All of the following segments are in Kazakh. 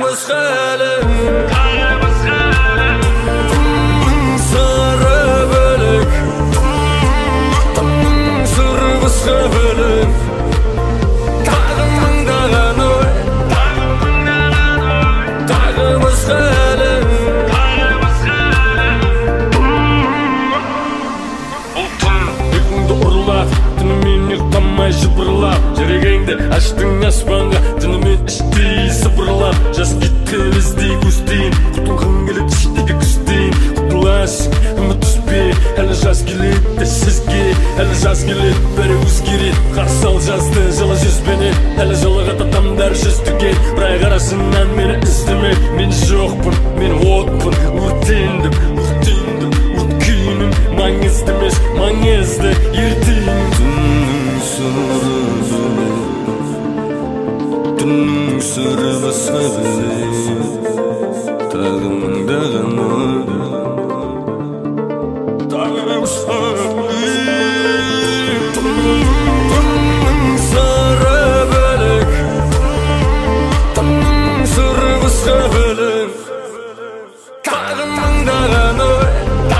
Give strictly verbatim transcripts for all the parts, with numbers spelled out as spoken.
Tağımız xelim Sarı bölük Sırrımız xelim Tağımın dağın oy Tağımız xelim Tünümün yıqtamay jıpırlap Jerегеңді аштың аспанға Tünümün іштей сыпырлап Жас кетті біздей көстейін Құтылғың келіп іштегі күстейін Құтыласың үміт түспей Әлі жас келеді сізге Әлі жас келеді бәрі өзгереді Қарсы ал жазды жылы жүзбенен Әлі жылыға татамдар жүздіген Бірай қарасынан мені іздемек Мен жоқпын, мен отпын Өртендім, өртендім, өрт күйінім Маңызды емес, маңызды ертең Түннің сыры бөлек Түннің сыры басқа бөлек Тағымыңдаған ой Тағымыз бөлек Түннің сыры бөлек Түннің сыры басқа бөлек Тағымыңдаған ой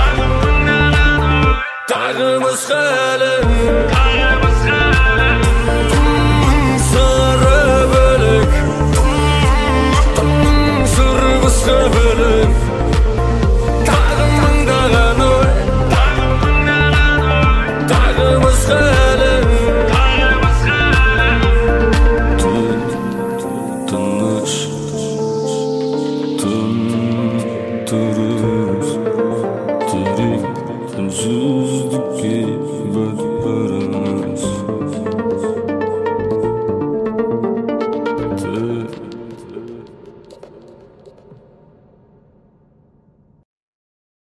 Tağımız xelim Sarı bölük Sırrımız xelim